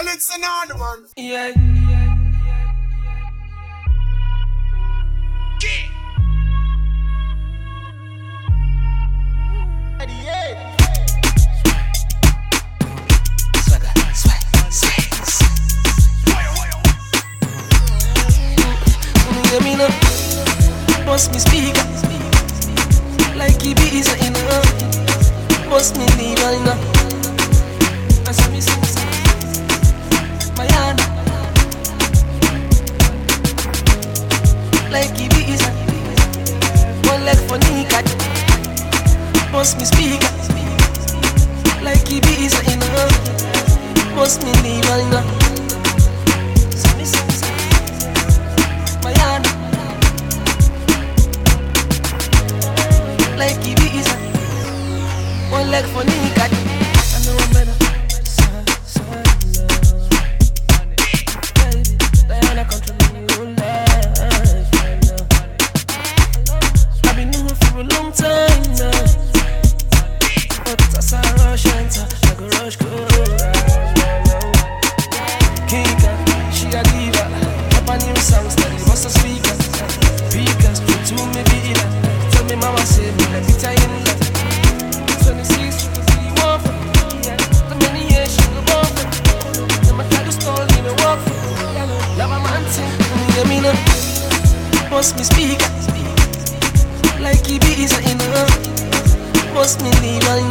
Well, it's another one. Yeah. Bust me speaker like Ibiza in bust me leave in as I miss Mayana like Ibiza one leg for Nika. Bust me speaker like Ibiza in bust me leave in Mayana like Ibiza, one leg for Nika. I know I'm better. Baby, Diana control your life right now. I've been knowing for a long time now, but as I rush enter, I go rush go. Kika, she a diva. Up a new song, steady, what's the speaker? Speakers, to me be in. Tell me mama say me, let me tell you that 26, you want for yeah. The many years she go born for. Then my try to stall, even walk for. Love a man thing, hear me now. Bust me speaker like Ibiza in bust me leave in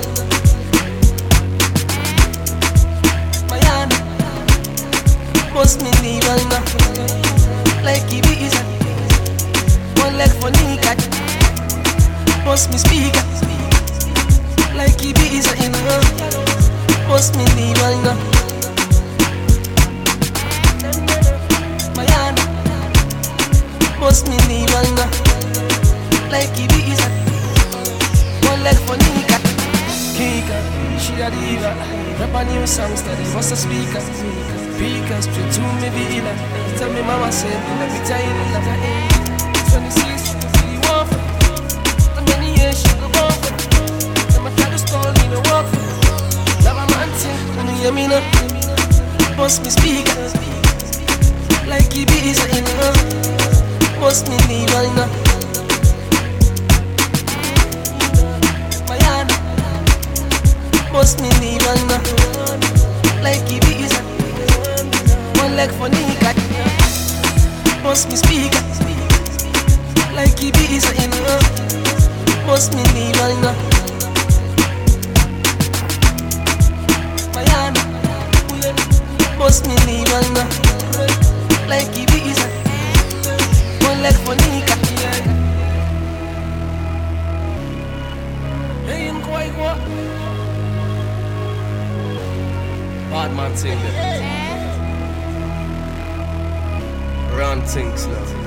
Mayana. Bust me leave in like Ibiza, one leg for Nika. Bust me speaker like Ibiza in bust me leave in Mayana. Bust me leave in like Ibiza, one leg for Nika. Kika, she a diva. Rap a new song steady, what's the speaker? Speaker straight to me villa. Tell me mama said, let me tell you that 26, you want for. The many years she go born for. Then my try to stall, even walk for. Love a man thing, when you hear me now. Bust me speaker like Ibiza in bust me leave in Mayana. Bust me leave in like Ibiza, one leg for Nika. Bust me speaker like Ibiza in bust me leave in Mayana. Bust me leave in like Ibiza, one leg for Nika. Hey, in Kwaigwa bad man thing there. Run things now.